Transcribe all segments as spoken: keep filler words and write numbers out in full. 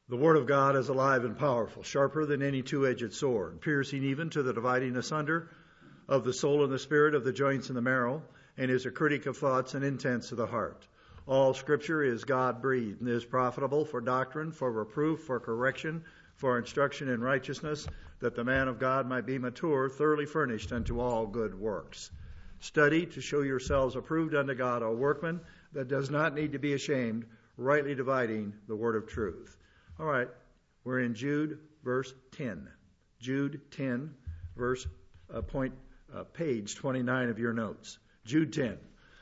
The Word of God is alive and powerful, sharper than any two-edged sword, piercing even to the dividing asunder of the soul and the spirit, of the joints and the marrow, and is a critic of thoughts and intents of the heart. All Scripture is God-breathed and is profitable for doctrine, for reproof, for correction, for instruction in righteousness, that the man of God might be mature, thoroughly furnished unto all good works. Study to show yourselves approved unto God, a workman that does not need to be ashamed, rightly dividing the word of truth. All right, we're in Jude, verse ten. Jude ten, verse uh, point, uh, page twenty-nine of your notes. Jude ten.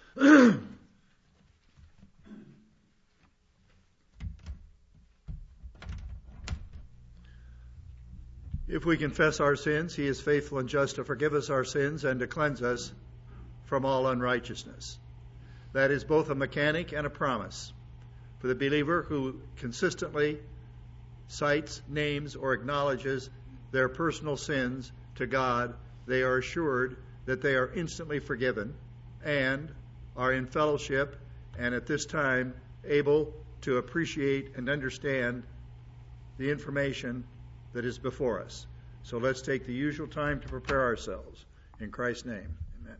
If we confess our sins, he is faithful and just to forgive us our sins and to cleanse us from all unrighteousness. That is both a mechanic and a promise for the believer who consistently cites, names, or acknowledges their personal sins to God. They are assured that they are instantly forgiven and are in fellowship and at this time able to appreciate and understand the information that is before us. So let's take the usual time to prepare ourselves. In Christ's name, amen.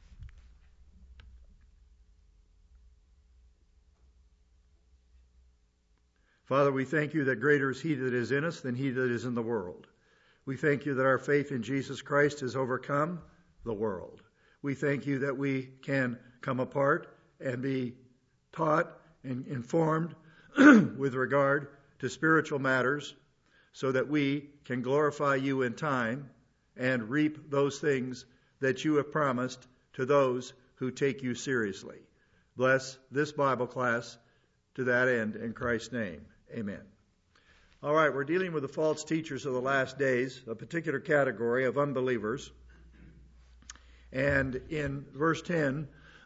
Father, we thank you that greater is he that is in us than he that is in the world. We thank you that our faith in Jesus Christ has overcome the world. We thank you that we can come apart and be taught and informed with regard to spiritual matters so that we can glorify you in time and reap those things that you have promised to those who take you seriously. Bless this Bible class to that end in Christ's name. Amen. All right, we're dealing with the false teachers of the last days, a particular category of unbelievers. And in verse ten,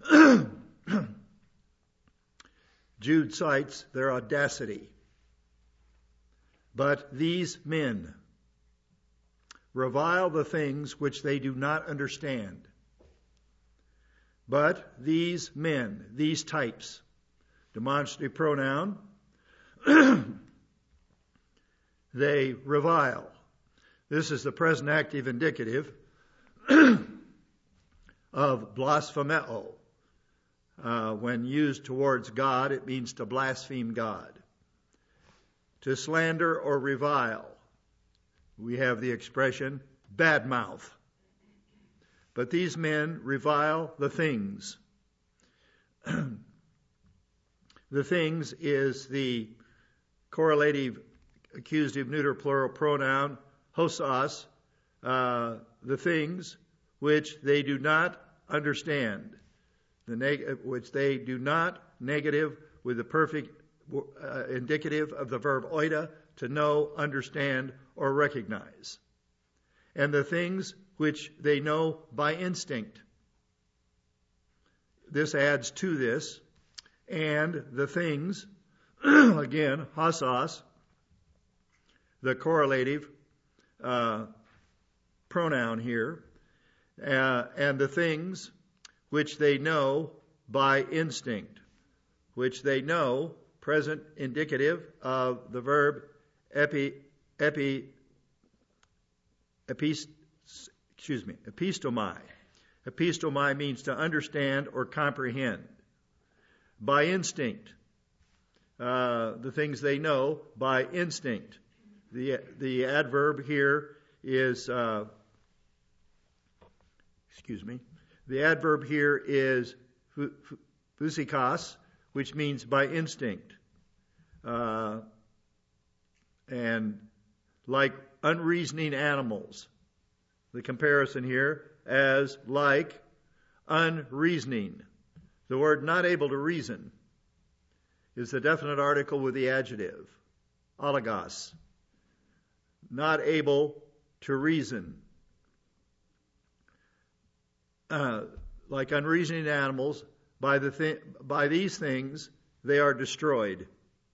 Jude cites their audacity. But these men revile the things which they do not understand. But these men, these types, demonstrative pronoun, they revile. This is the present active indicative of blasphemeo. Uh, when used towards God, it means to blaspheme God. To slander or revile, we have the expression badmouth. But these men revile the things. The things is the correlative accusative neuter plural pronoun, hosas, uh, the things which they do not understand, the neg- which they do not negative with the perfect uh, indicative of the verb oida, to know, understand, or recognize. And the things which they know by instinct. This adds to this. And the things, again, hosas, the correlative uh, pronoun here, uh, and the things which they know by instinct, which they know, present indicative of the verb epi, epi, epist, excuse me, epistomai. Epistomai means to understand or comprehend. By instinct, uh, the things they know by instinct. The the adverb here is, uh, excuse me, the adverb here is physikos, which means by instinct. Uh, and like unreasoning animals, the comparison here as like unreasoning. The word not able to reason is the definite article with the adjective, alagos. Not able to reason. Uh, like unreasoning animals, by the thi- by these things they are destroyed.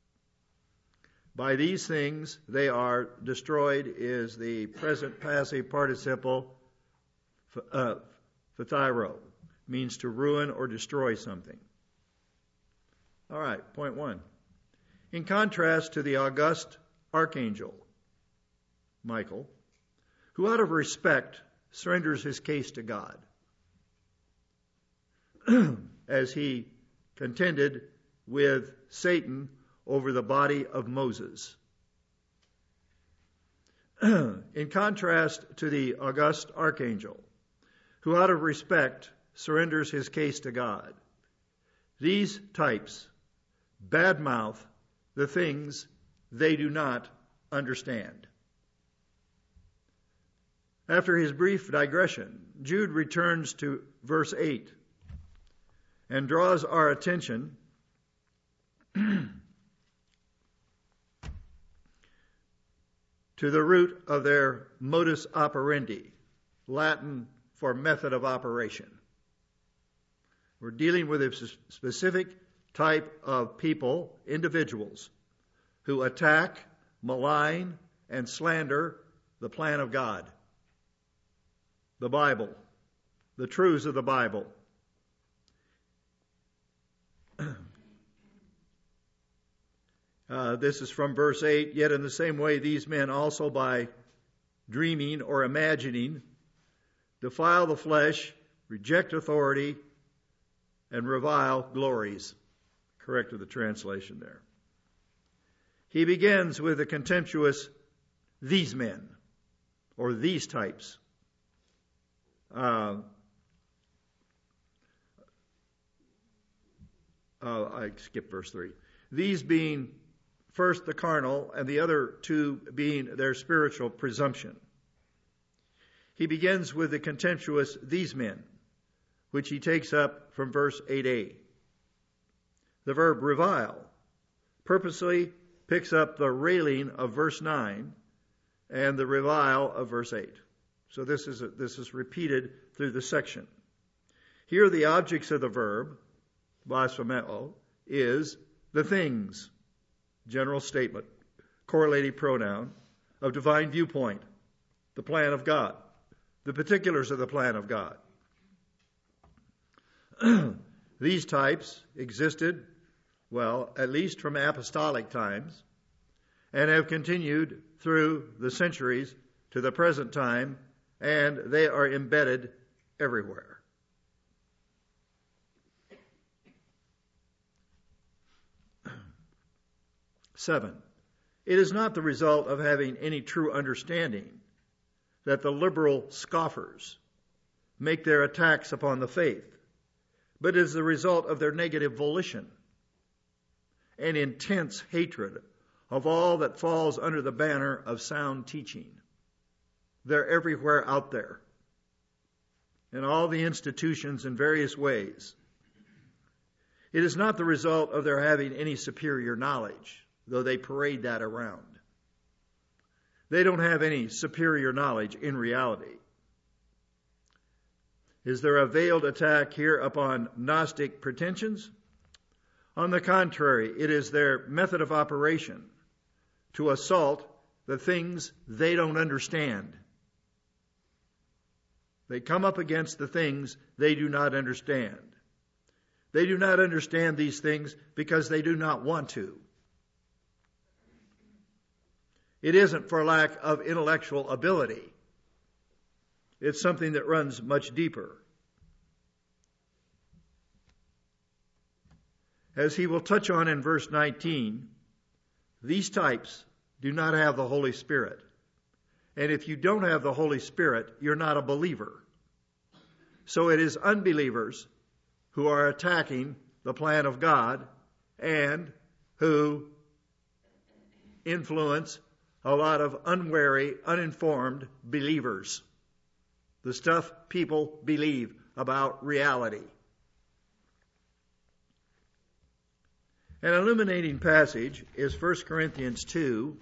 By these things they are destroyed is the present passive participle, uh, phthyro. Means to ruin or destroy something. All right, point one. In contrast to the august archangel, Michael, who out of respect surrenders his case to God as he contended with Satan over the body of Moses. In contrast to the august archangel, who out of respect surrenders his case to God, these types badmouth the things they do not understand. After his brief digression, Jude returns to verse eight and draws our attention to the root of their modus operandi, Latin for method of operation. We're dealing with a specific type of people, individuals, who attack, malign, and slander the plan of God, the Bible, the truths of the Bible. Uh, this is from verse eight. Yet in the same way, these men also by dreaming or imagining defile the flesh, reject authority, and revile glories. Corrected the translation there. He begins with the contemptuous these men, or these types. Uh, uh, I skipped verse three. These being first the carnal, and the other two being their spiritual presumption. He begins with the contemptuous these men, which he takes up from verse eight a. The verb revile purposely picks up the railing of verse nine and the revile of verse eight. So this is a, this is repeated through the section. Here the objects of the verb, blasphemeo, is the things, general statement, correlating pronoun, of divine viewpoint, the plan of God, the particulars of the plan of God. These types existed, well, at least from apostolic times, and have continued through the centuries to the present time, and they are embedded everywhere. Seven, it is not the result of having any true understanding that the liberal scoffers make their attacks upon the faith, but is the result of their negative volition and intense hatred of all that falls under the banner of sound teaching. They're everywhere out there, in all the institutions in various ways. It is not the result of their having any superior knowledge, though they parade that around. They don't have any superior knowledge in reality. Is there a veiled attack here upon Gnostic pretensions? On the contrary, it is their method of operation to assault the things they don't understand. They come up against the things they do not understand. They do not understand these things because they do not want to. It isn't for lack of intellectual ability. It's something that runs much deeper. As he will touch on in verse nineteen, these types do not have the Holy Spirit. And if you don't have the Holy Spirit, you're not a believer. So it is unbelievers who are attacking the plan of God and who influence a lot of unwary, uninformed believers. The stuff people believe about reality. An illuminating passage is First Corinthians two,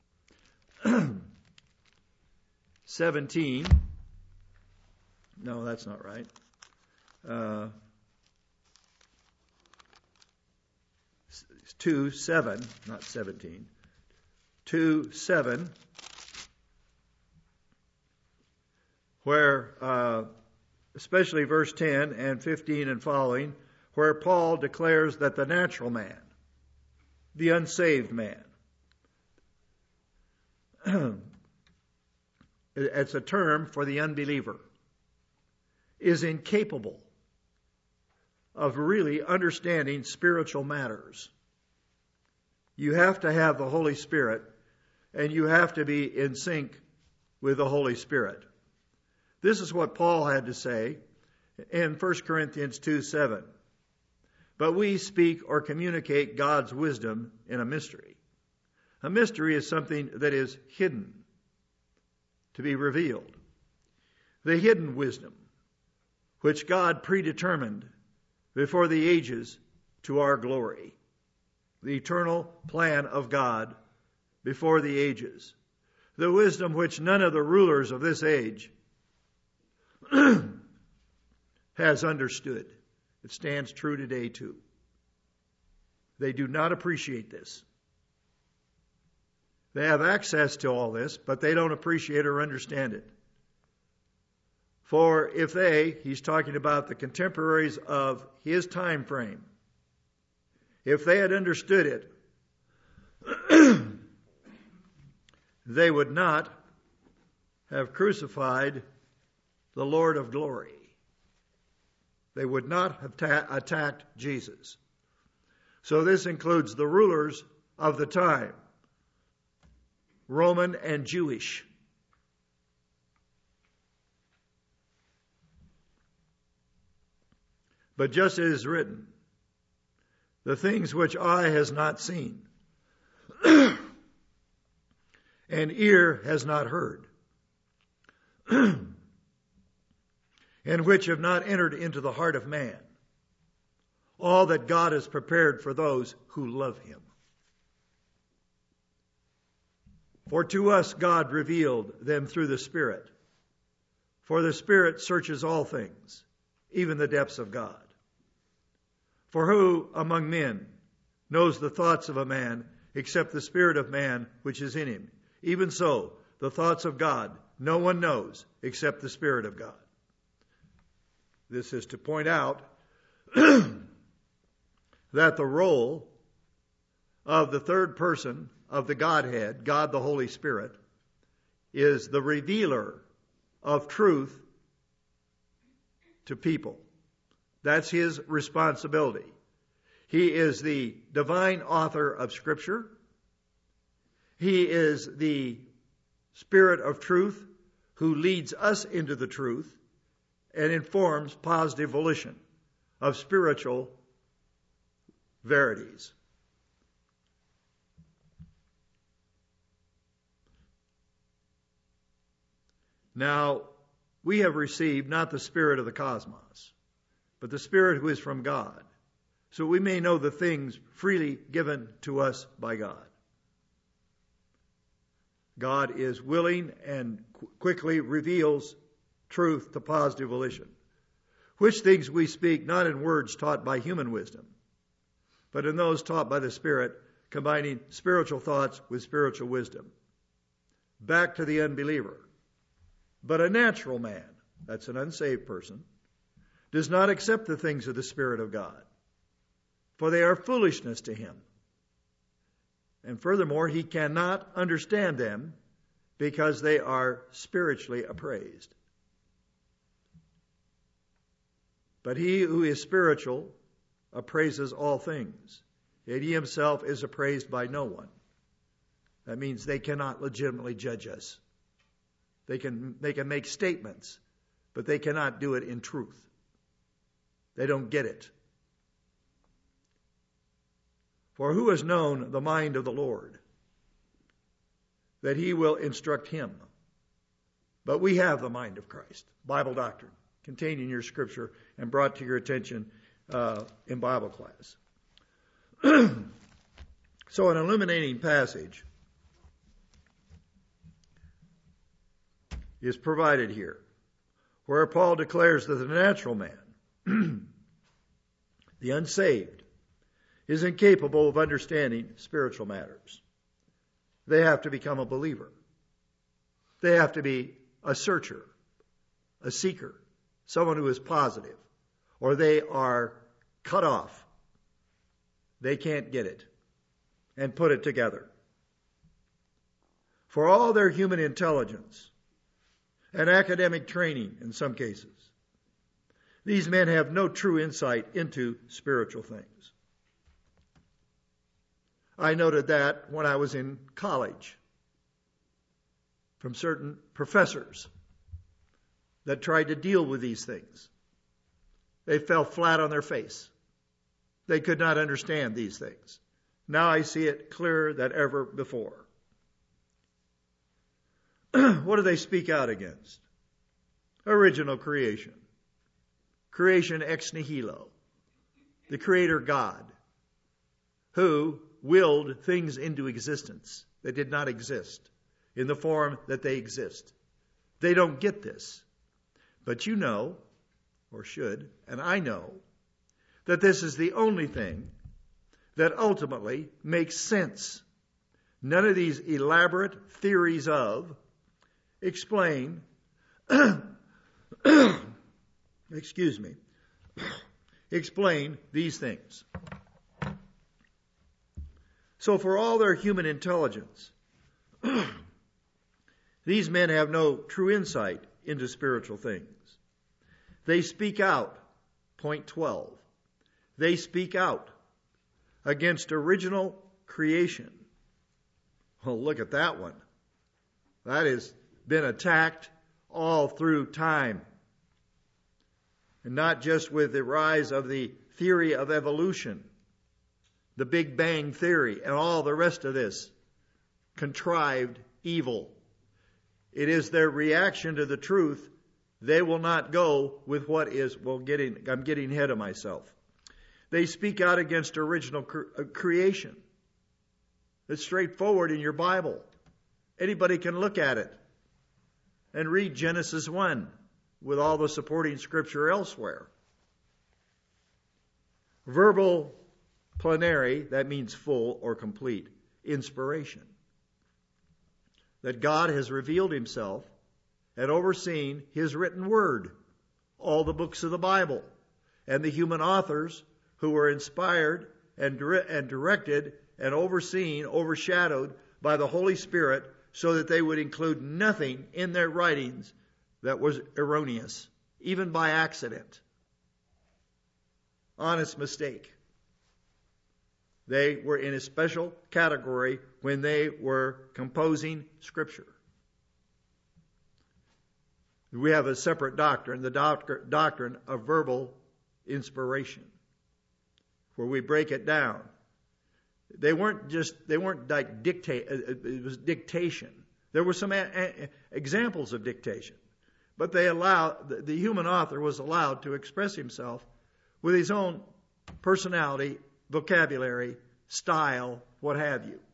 seventeen. No, that's not right. Uh, two, seven, not seventeen. two, seven, where, uh, especially verse ten and fifteen and following, where Paul declares that the natural man, the unsaved man, it's a term for the unbeliever, is incapable of really understanding spiritual matters. You have to have the Holy Spirit, and you have to be in sync with the Holy Spirit. This is what Paul had to say in First Corinthians two seven. But we speak or communicate God's wisdom in a mystery. A mystery is something that is hidden, to be revealed. The hidden wisdom, which God predetermined before the ages to our glory. The eternal plan of God before the ages. The wisdom which none of the rulers of this age has understood. It stands true today too. They do not appreciate this. They have access to all this, but they don't appreciate or understand it. For if they, he's talking about the contemporaries of his time frame, if they had understood it, they would not have crucified the Lord of glory. They would not have ta- attacked Jesus. So this includes the rulers of the time, Roman and Jewish. But just as it is written, the things which eye has not seen, and ear has not heard, and which have not entered into the heart of man, all that God has prepared for those who love him. For to us God revealed them through the Spirit. For the Spirit searches all things, even the depths of God. For who among men knows the thoughts of a man except the spirit of man which is in him? Even so, the thoughts of God no one knows except the Spirit of God. This is to point out that the role of the third person of the Godhead, God the Holy Spirit, is the revealer of truth to people. That's his responsibility. He is the divine author of Scripture. He is the Spirit of truth who leads us into the truth and informs positive volition of spiritual verities. Now, we have received not the spirit of the cosmos, but the Spirit who is from God, so we may know the things freely given to us by God. God is willing and qu- quickly reveals truth to positive volition, which things we speak not in words taught by human wisdom, but in those taught by the Spirit, combining spiritual thoughts with spiritual wisdom. Back to the unbeliever. But a natural man, that's an unsaved person, does not accept the things of the Spirit of God, for they are foolishness to him. And furthermore, he cannot understand them because they are spiritually appraised. But he who is spiritual appraises all things, yet he himself is appraised by no one. That means they cannot legitimately judge us. They can, they can make statements, but they cannot do it in truth. They don't get it. For who has known the mind of the Lord, that he will instruct him? But we have the mind of Christ. Bible doctrine contained in your scripture and brought to your attention uh, in Bible class. So an illuminating passage is provided here, where Paul declares that the natural man, the unsaved, is incapable of understanding spiritual matters. They have to become a believer. They have to be a searcher, a seeker, someone who is positive, or they are cut off. They can't get it and put it together. For all their human intelligence and academic training in some cases, these men have no true insight into spiritual things. I noted that when I was in college from certain professors that tried to deal with these things. They fell flat on their face. They could not understand these things. Now I see it clearer than ever before. What do they speak out against? Original creation. Creation ex nihilo. The Creator God, who willed things into existence that did not exist in the form that they exist. They don't get this. But you know, or should, and I know, that this is the only thing that ultimately makes sense. None of these elaborate theories of explain, excuse me, explain these things. So for all their human intelligence, these men have no true insight into spiritual things. They speak out, point twelve. They speak out against original creation. Well, look at that one. That has been attacked all through time. And not just with the rise of the theory of evolution, the Big Bang Theory, and all the rest of this contrived evil. It is their reaction to the truth. They will not go with what is, well, getting, I'm getting ahead of myself. They speak out against original cre- creation. It's straightforward in your Bible. Anybody can look at it and read Genesis one with all the supporting scripture elsewhere. Verbal plenary, that means full or complete, inspiration. That God has revealed himself and overseen his written word, all the books of the Bible, and the human authors who were inspired and, dire- and directed and overseen, overshadowed by the Holy Spirit, so that they would include nothing in their writings that was erroneous, even by accident. Honest mistake. They were in a special category when they were composing Scripture. We have a separate doctrine, the doc- doctrine of verbal inspiration, where we break it down. They weren't just, they weren't like dictate, it was dictation. There were some a- a- examples of dictation, but they allowed, the, the human author was allowed to express himself with his own personality, vocabulary, style, what have you.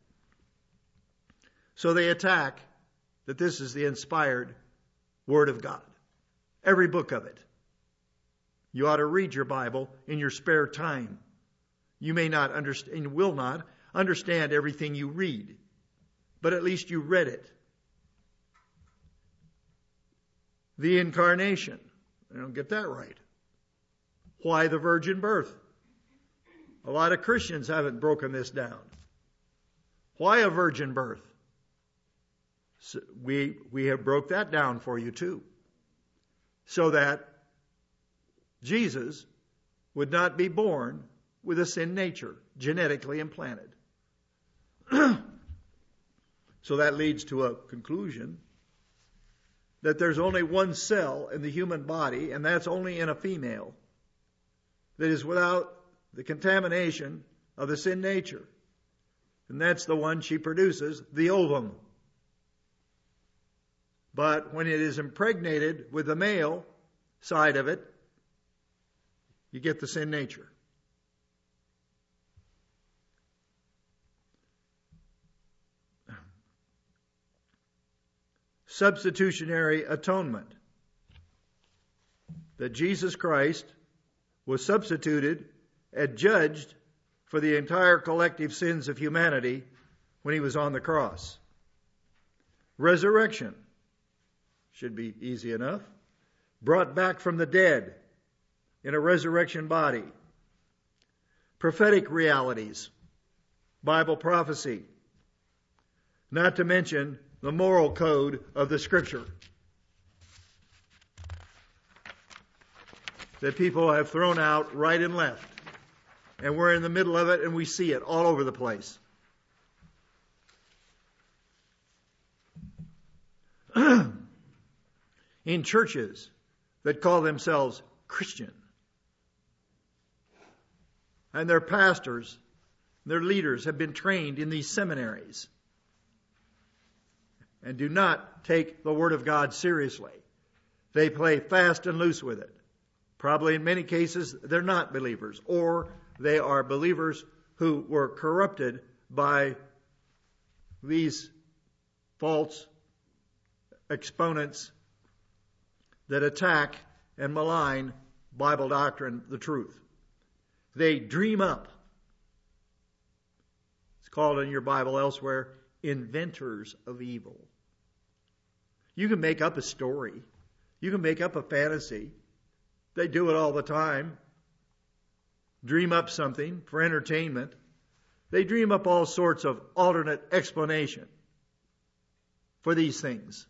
So they attack that this is the inspired Word of God. Every book of it. You ought to read your Bible in your spare time. You may not understand, will not understand everything you read, but at least you read it. The incarnation. I don't get that right. Why the virgin birth? A lot of Christians haven't broken this down. Why a virgin birth? So we, we have broke that down for you too. So that Jesus would not be born with a sin nature, genetically implanted. So that leads to a conclusion that there's only one cell in the human body, and that's only in a female, that is without the contamination of the sin nature. And that's the one she produces, the ovum. But when it is impregnated with the male side of it, you get the sin nature. Substitutionary atonement. That Jesus Christ was substituted and judged for the entire collective sins of humanity when he was on the cross. Resurrection. Should be easy enough. Brought back from the dead in a resurrection body. Prophetic realities. Bible prophecy. Not to mention the moral code of the Scripture that people have thrown out right and left. And we're in the middle of it, and we see it all over the place. In churches that call themselves Christian, and their pastors, their leaders have been trained in these seminaries and do not take the Word of God seriously. They play fast and loose with it. Probably in many cases they're not believers, or they are believers who were corrupted by these false exponents that attack and malign Bible doctrine, the truth. They dream up. It's called in your Bible elsewhere, inventors of evil. You can make up a story. You can make up a fantasy. They do it all the time. Dream up something for entertainment. They dream up all sorts of alternate explanation for these things,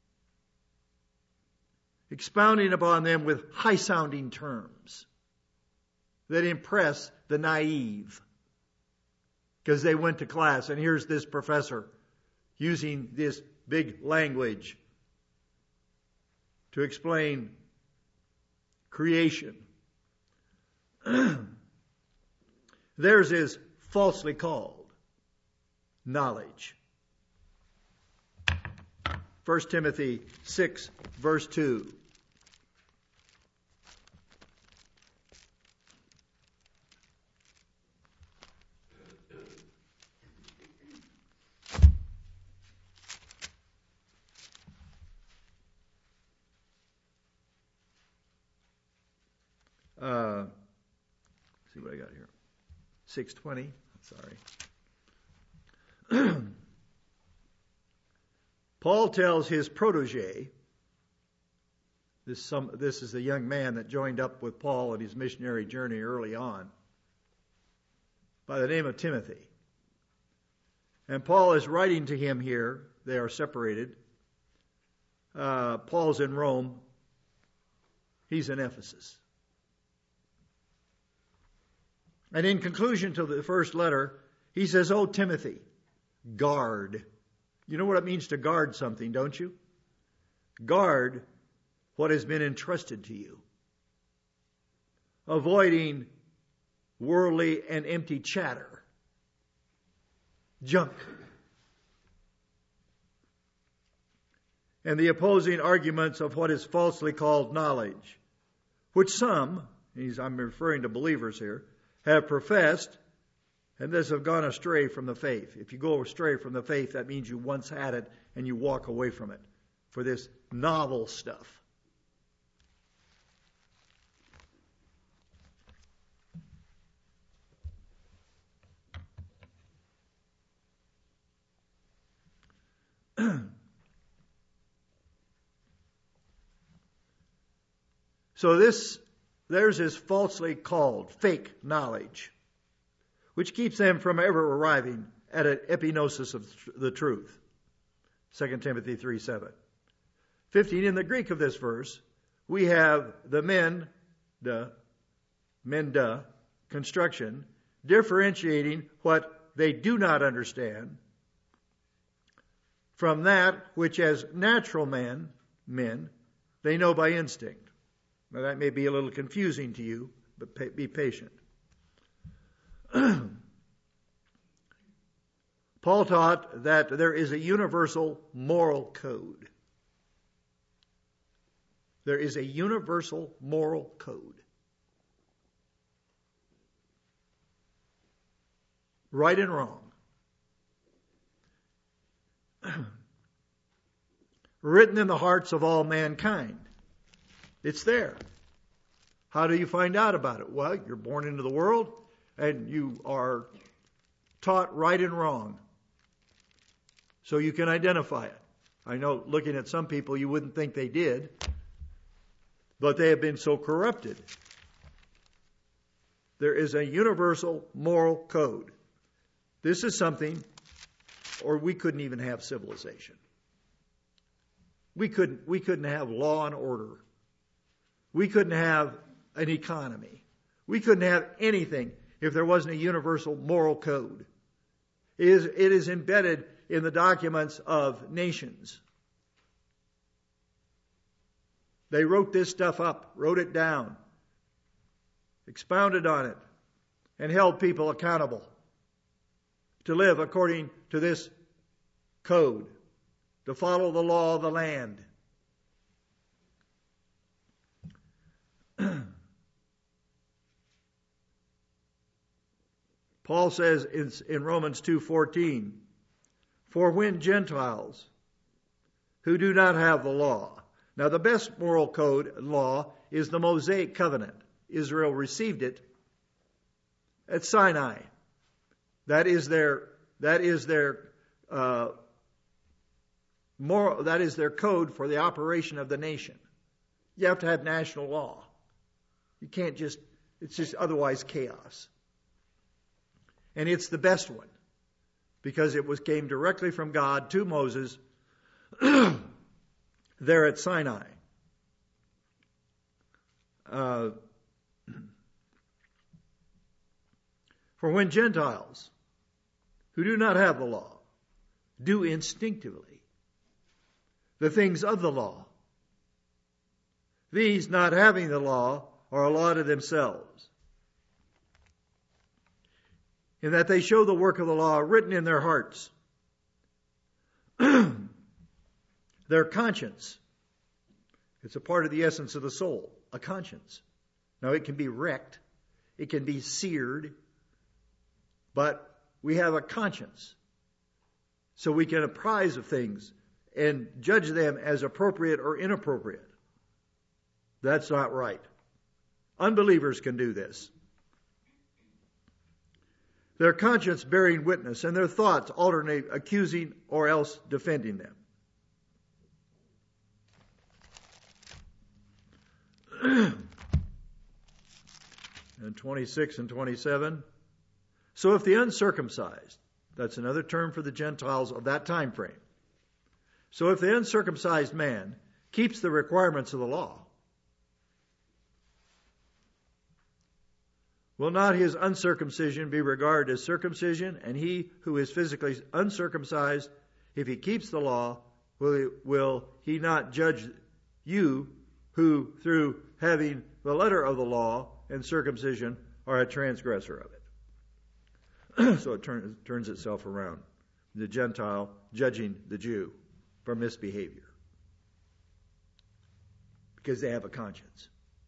expounding upon them with high-sounding terms that impress the naive, because they went to class, and here's this professor using this big language to explain creation. Theirs is falsely called knowledge. First Timothy six, verse two. Uh, see what I got here. six twenty. Sorry. Paul tells his protege, this, some, this is the young man that joined up with Paul in his missionary journey early on, by the name of Timothy. And Paul is writing to him here. They are separated. Uh, Paul's in Rome. He's in Ephesus. And in conclusion to the first letter, he says, "Oh, Timothy, guard." You know what it means to guard something, don't you? Guard what has been entrusted to you. Avoiding worldly and empty chatter. Junk. And the opposing arguments of what is falsely called knowledge, which some, I'm referring to believers here, have professed, and thus have gone astray from the faith. If you go astray from the faith, that means you once had it and you walk away from it for this novel stuff. So this, theirs is falsely called fake knowledge, which keeps them from ever arriving at an epignosis of the truth. Second Timothy three seven. fifteen, in the Greek of this verse, we have the men, the menda, construction, differentiating what they do not understand from that which as natural men, men, they know by instinct. Now that may be a little confusing to you, but be patient. Paul taught that there is a universal moral code. There is a universal moral code. Right and wrong. Written in the hearts of all mankind. It's there. How do you find out about it? Well, you're born into the world and you are taught right and wrong. So you can identify it. I know looking at some people you wouldn't think they did, but they have been so corrupted. There is a universal moral code. This is something, or we couldn't even have civilization. We couldn't, we couldn't have law and order. We couldn't have an economy. We couldn't have anything if there wasn't a universal moral code. It is, it is embedded in the documents of nations. They wrote this stuff up, wrote it down, expounded on it, and held people accountable to live according to this code, to follow the law of the land. Paul says in, in Romans two fourteen, for when Gentiles who do not have the law. Now the best moral code law is the Mosaic covenant. Israel received it at Sinai. That is their that is their uh, moral that is their code for the operation of the nation. You have to have national law. You can't just it's just otherwise chaos. And it's the best one because it was came directly from God to Moses there at Sinai. Uh, for when Gentiles who do not have the law do instinctively the things of the law, these not having the law are a law to themselves, in that they show the work of the law written in their hearts. Their conscience. It's a part of the essence of the soul, a conscience. Now it can be wrecked, it can be seared, but we have a conscience. So we can apprise of things and judge them as appropriate or inappropriate. That's not right. Unbelievers can do this. Their conscience bearing witness, and their thoughts alternate accusing or else defending them. And twenty-six and twenty-seven. So if the uncircumcised, that's another term for the Gentiles of that time frame. So if the uncircumcised man keeps the requirements of the law, will not his uncircumcision be regarded as circumcision? And he who is physically uncircumcised, if he keeps the law, will he, will he not judge you who through having the letter of the law and circumcision are a transgressor of it? So it turn, turns itself around. The Gentile judging the Jew for misbehavior because they have a conscience.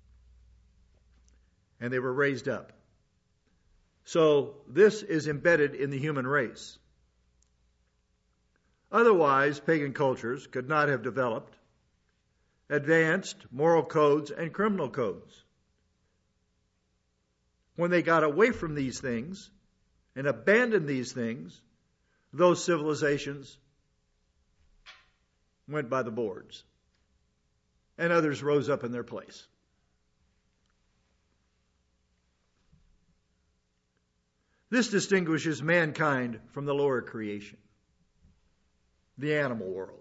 And they were raised up. So this is embedded in the human race. Otherwise, pagan cultures could not have developed advanced moral codes and criminal codes. When they got away from these things and abandoned these things, those civilizations went by the boards, and others rose up in their place. This distinguishes mankind from the lower creation, the animal world.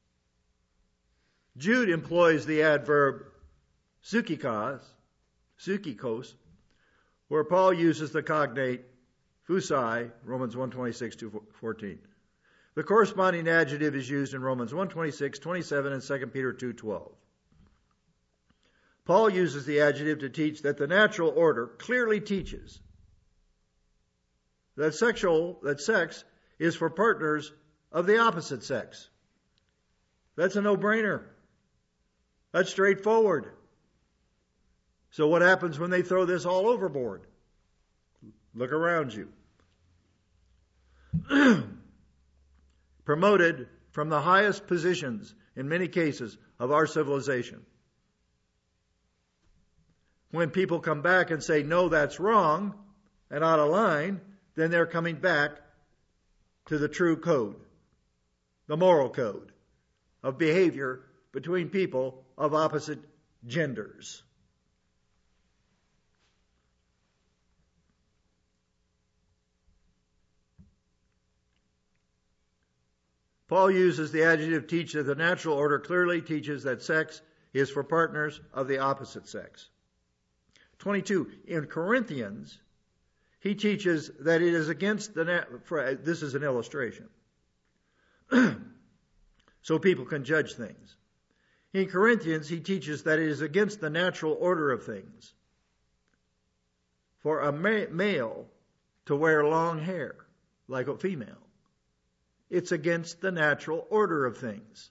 Jude employs the adverb psychikos, psychikos, where Paul uses the cognate phusai, Romans one twenty-six to fourteen. The corresponding adjective is used in Romans one twenty-six, twenty-seven, and Second Peter two twelve. Paul uses the adjective to teach that the natural order clearly teaches that sexual that sex is for partners of the opposite sex. That's a no-brainer. That's straightforward. So what happens when they throw this all overboard? Look around you. Promoted from the highest positions, in many cases, of our civilization. When people come back and say, no, that's wrong, and out of line, then they're coming back to the true code, the moral code of behavior between people of opposite genders. Paul uses the adjective teach that the natural order clearly teaches that sex is for partners of the opposite sex. twenty-two, in Corinthians, he teaches that it is against the, nat- this is an illustration, so people can judge things. In Corinthians, he teaches that it is against the natural order of things for a ma- male to wear long hair like a female. It's against the natural order of things.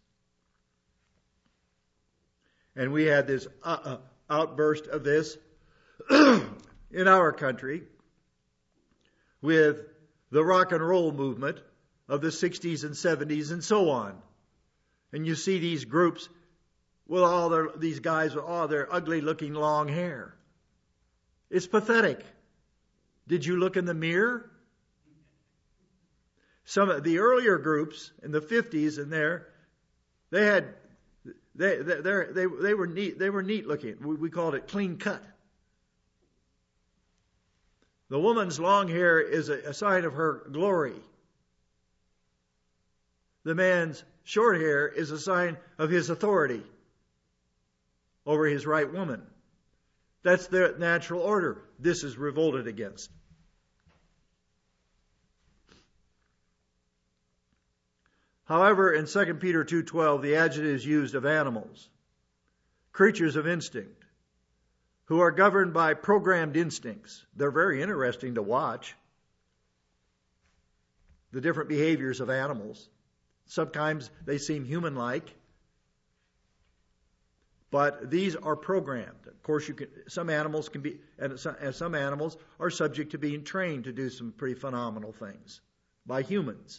And we had this uh, uh, outburst of this in our country with the rock and roll movement of the sixties and seventies and so on. And you see these groups with all their, these guys with all their ugly looking long hair. It's pathetic. Did you look in the mirror? Some of the earlier groups in the fifties and there, they had, they, they, they, they were neat, they were neat looking. We, we called it clean cut. The woman's long hair is a, a sign of her glory. The man's short hair is a sign of his authority over his right woman. That's the natural order. This is revolted against. However, in Second Peter two twelve, the adjective is used of animals, creatures of instinct, who are governed by programmed instincts. They're very interesting to watch, the different behaviors of animals. Sometimes they seem human-like, but these are programmed. Of course, you can, some animals can be, and some animals are subject to being trained to do some pretty phenomenal things by humans.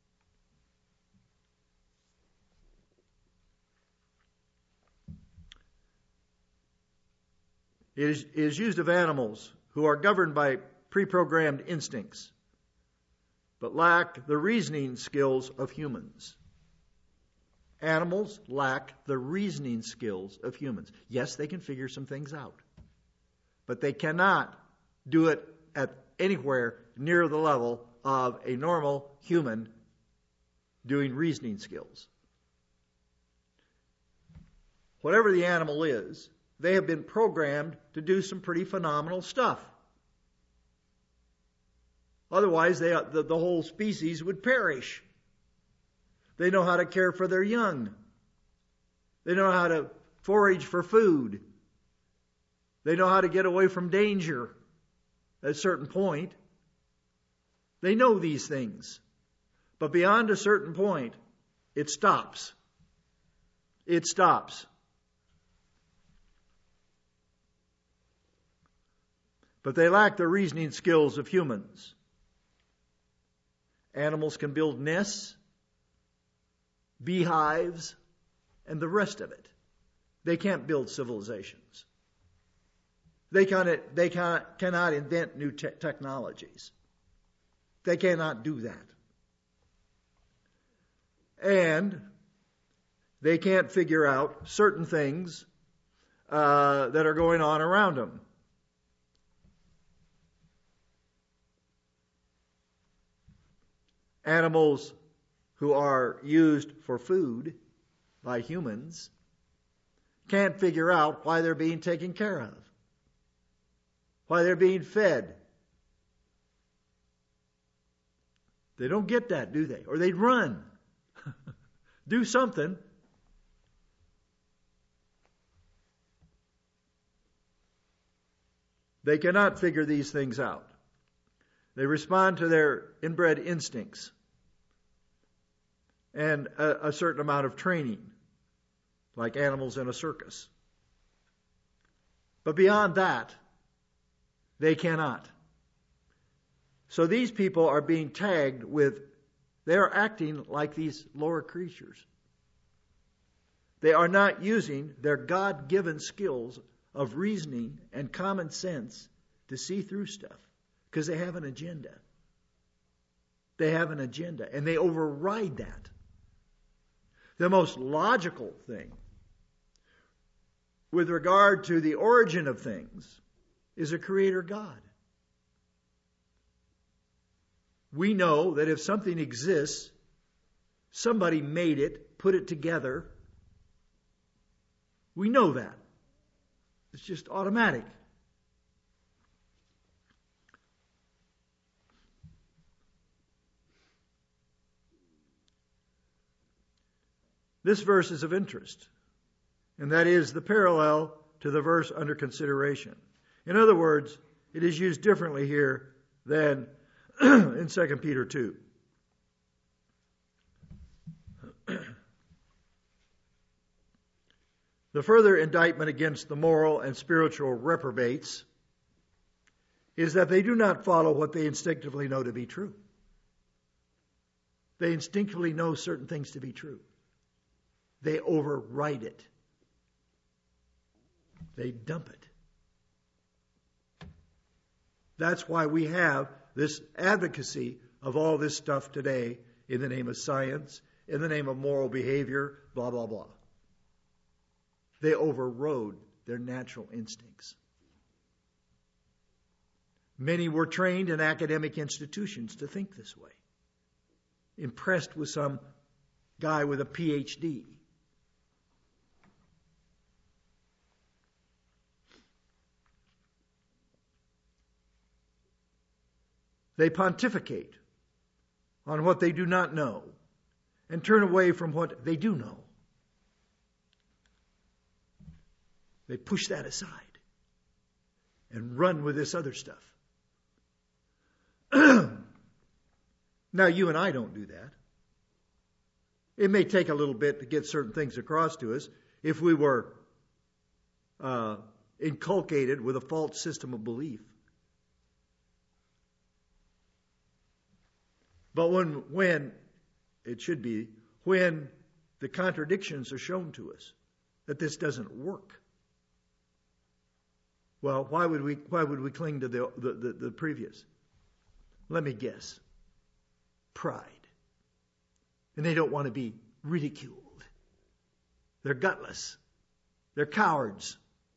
It is, it is used of animals who are governed by pre-programmed instincts, but lack the reasoning skills of humans. Animals lack the reasoning skills of humans. Yes, they can figure some things out, but they cannot do it at anywhere near the level of a normal human doing reasoning skills. Whatever the animal is, they have been programmed to do some pretty phenomenal stuff. Otherwise, they, the, the whole species would perish. They know how to care for their young. They know how to forage for food. They know how to get away from danger at a certain point. They know these things. But beyond a certain point, it stops. It stops. But they lack the reasoning skills of humans. Animals can build nests, beehives, and the rest of it. They can't build civilizations. They cannot, they cannot, cannot invent new te- technologies. They cannot do that. And they can't figure out certain things uh, that are going on around them. Animals who are used for food by humans can't figure out why they're being taken care of, why they're being fed. They don't get that, do they? Or they'd run. Do something. They cannot figure these things out. They respond to their inbred instincts and a, a certain amount of training, like animals in a circus. But beyond that, they cannot. So these people are being tagged with, they are acting like these lower creatures. They are not using their God-given skills of reasoning and common sense to see through stuff. Because they have an agenda. They have an agenda, and they override that. The most logical thing with regard to the origin of things is a creator God. We know that if something exists, Somebody made it, put it together. We know that. It's just automatic. This verse is of interest, and that is the parallel to the verse under consideration. In other words, it is used differently here than in Second Peter two. The further indictment against the moral and spiritual reprobates is that they do not follow what they instinctively know to be true. They instinctively know certain things to be true. They override it. They dump it. That's why we have this advocacy of all this stuff today in the name of science, in the name of moral behavior, blah, blah, blah. They overrode their natural instincts. Many were trained in academic institutions to think this way, impressed with some guy with a P H D. They pontificate on what they do not know and turn away from what they do know. They push that aside and run with this other stuff. Now, you and I don't do that. It may take a little bit to get certain things across to us if we were uh, inculcated with a false system of belief. But when, when, it should be, when the contradictions are shown to us, that this doesn't work, well, why would we, why would we cling to the, the, the, the previous? Let me guess. Pride. And they don't want to be ridiculed. They're gutless. They're cowards.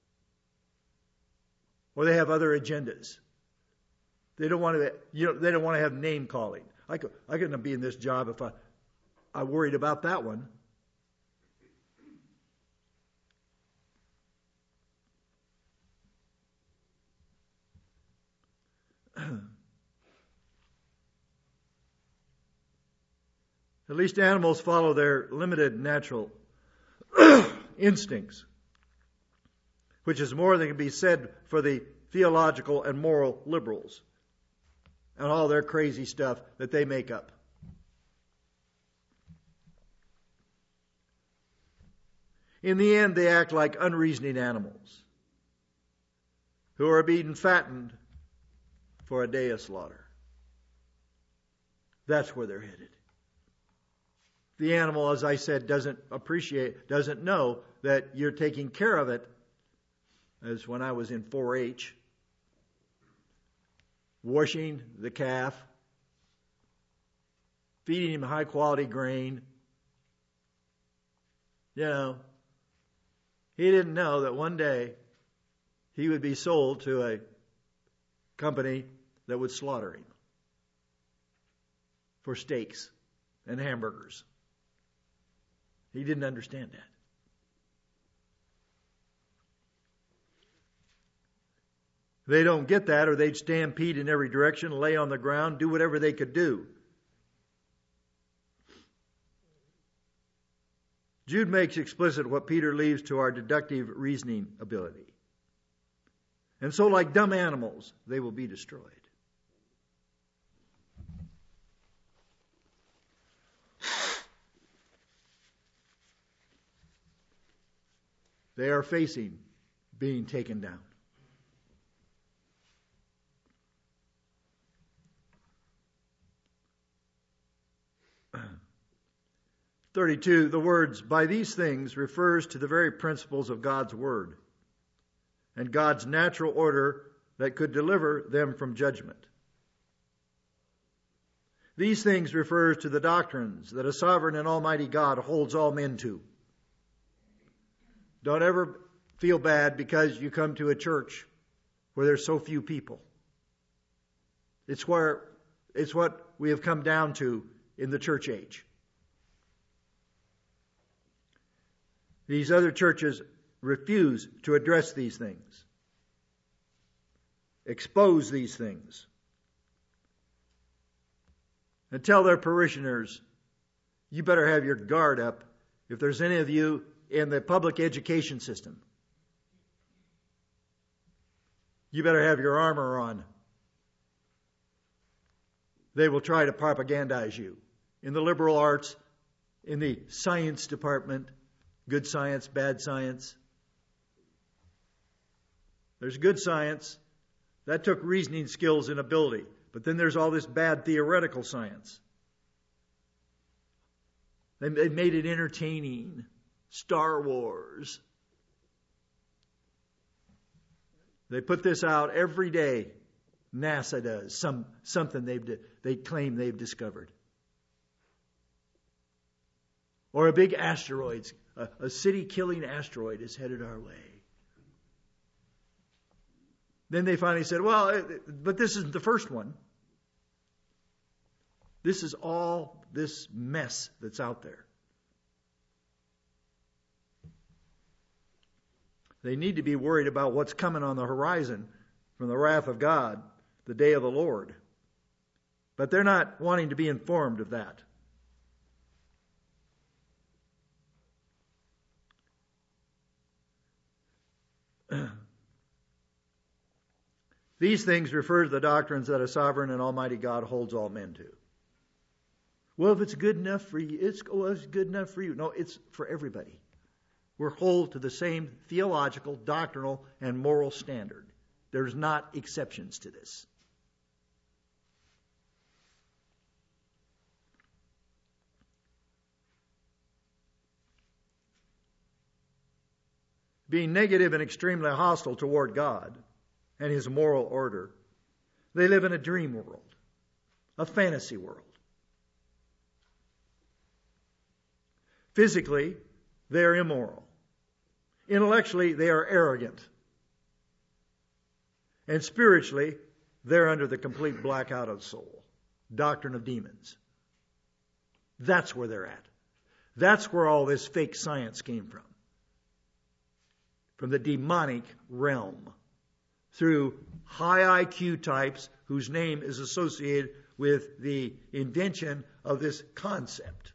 Or they have other agendas. They don't want to, you know, they don't want to have name calling. I could, I couldn't be in this job if I, I worried about that one. At least animals follow their limited natural instincts, which is more than can be said for the theological and moral liberals and all their crazy stuff that they make up. In the end, they act like unreasoning animals who are being fattened for a day of slaughter. That's where they're headed. The animal, as I said, doesn't appreciate, doesn't know that you're taking care of it, as when I was in four H, washing the calf, feeding him high quality grain. You know, he didn't know that one day he would be sold to a company that would slaughter him for steaks and hamburgers. He didn't understand that. They don't get that, or they'd stampede in every direction, lay on the ground, do whatever they could do. Jude makes explicit what Peter leaves to our deductive reasoning ability. And so, like dumb animals, they will be destroyed. They are facing being taken down. thirty-two, the words, by these things, refers to the very principles of God's Word and God's natural order that could deliver them from judgment. These things refers to the doctrines that a sovereign and almighty God holds all men to. Don't ever feel bad because you come to a church where there's so few people. It's where it's what we have come down to in the church age. These other churches refuse to address these things, expose these things, and tell their parishioners, you better have your guard up if there's any of you in the public education system. You better have your armor on. They will try to propagandize you. In the liberal arts, in the science department, good science, bad science. There's good science. That took reasoning skills and ability. But then there's all this bad theoretical science. They made it entertaining. Star Wars. They put this out every day. NASA does some something they've they claim they've discovered. Or a big asteroid, a, a city-killing asteroid is headed our way. Then they finally said, well, but this isn't the first one. This is all this mess that's out there. They need to be worried about what's coming on the horizon from the wrath of God, the day of the Lord. But they're not wanting to be informed of that. These things refer to the doctrines that a sovereign and almighty God holds all men to. Well, if it's good enough for you, it's, well, it's good enough for you. No, it's for everybody. We're held to the same theological, doctrinal, and moral standard. There's not exceptions to this. Being negative and extremely hostile toward God and His moral order, they live in a dream world, a fantasy world. Physically, they are immoral. Intellectually, they are arrogant. And spiritually, they're under the complete blackout of soul. Doctrine of demons. That's where they're at. That's where all this fake science came from. From the demonic realm. Through high I Q types whose name is associated with the invention of this concept.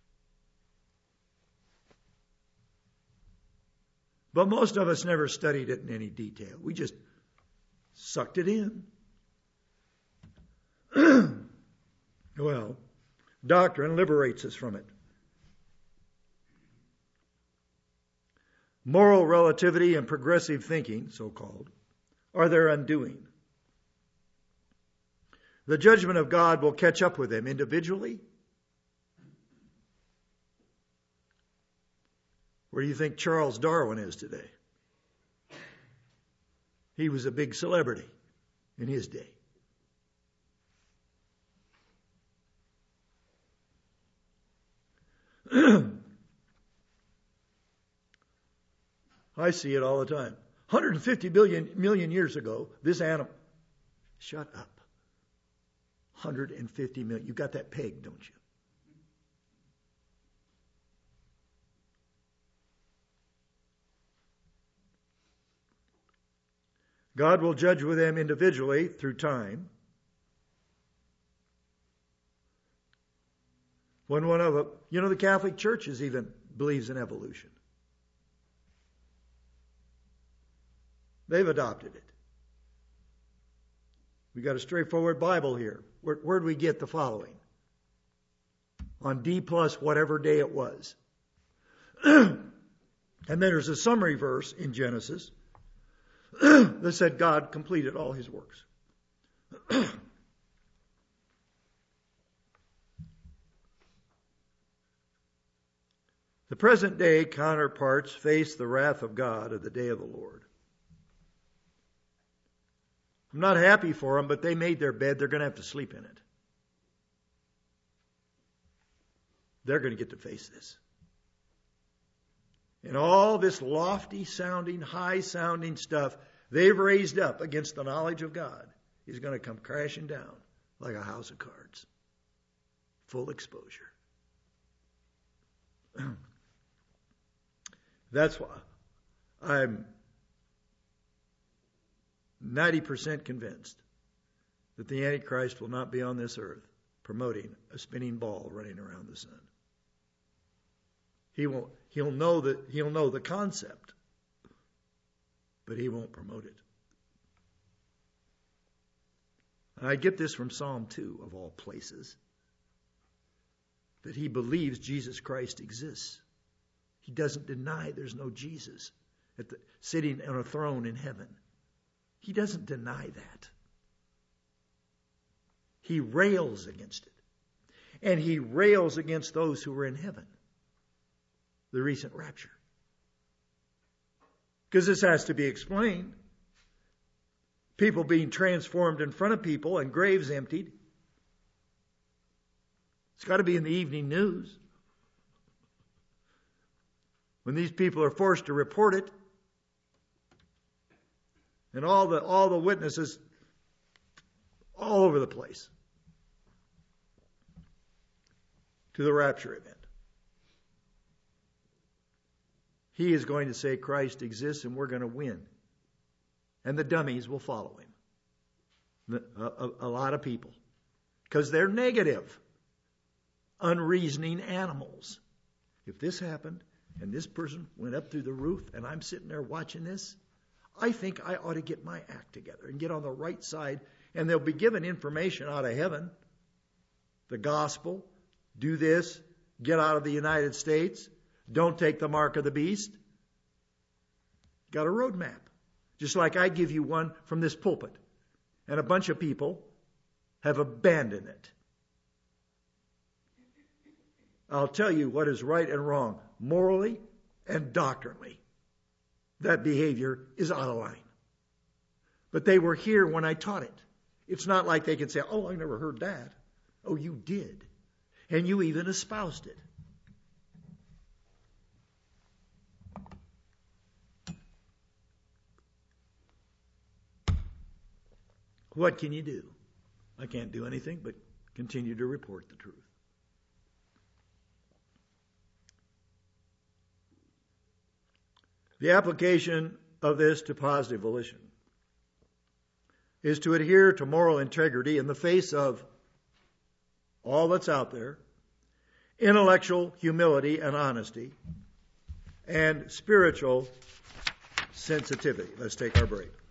But most of us never studied it in any detail. We just sucked it in. Well, doctrine liberates us from it. Moral relativity and progressive thinking, so-called, are their undoing. The judgment of God will catch up with them individually. Where do you think Charles Darwin is today? He was a big celebrity in his day. I see it all the time. one hundred fifty billion million years ago, this animal. Shut up. one hundred fifty million. You got that pegged, don't you? God will judge with them individually through time. When one of them, you know, the Catholic Church is even believes in evolution. They've adopted it. We got a straightforward Bible here. Where, where do we get the following? On D plus whatever day it was. And then there's a summary verse in Genesis that said God completed all His works. The present day counterparts face the wrath of God at the day of the Lord. I'm not happy for them, but they made their bed. They're going to have to sleep in it. They're going to get to face this. And all this lofty sounding, high sounding stuff they've raised up against the knowledge of God is going to come crashing down like a house of cards. Full exposure. That's why I'm ninety percent convinced that the Antichrist will not be on this earth promoting a spinning ball running around the sun. He won't, he'll know that, he'll know the concept, but he won't promote it. And I get this from Psalm two, of all places, that he believes Jesus Christ exists. He doesn't deny there's no Jesus at the, sitting on a throne in heaven. He doesn't deny that. He rails against it. And he rails against those who are in heaven. The recent rapture. Because this has to be explained. People being transformed in front of people and graves emptied. It's got to be in the evening news. When these people are forced to report it. And all the all the witnesses all over the place to the rapture event. He is going to say Christ exists and we're going to win. And the dummies will follow him. A, a, a lot of people. Because they're negative, unreasoning animals. If this happened and this person went up through the roof and I'm sitting there watching this, I think I ought to get my act together and get on the right side. And they'll be given information out of heaven. The gospel. Do this. Get out of the United States. Don't take the mark of the beast. Got a roadmap. Just like I give you one from this pulpit. And a bunch of people have abandoned it. I'll tell you what is right and wrong. Morally and doctrinally. That behavior is out of line. But they were here when I taught it. It's not like they can say, oh, I never heard that. Oh, you did. And you even espoused it. What can you do? I can't do anything but continue to report the truth. The application of this to positive volition is to adhere to moral integrity in the face of all that's out there, intellectual humility and honesty, and spiritual sensitivity. Let's take our break.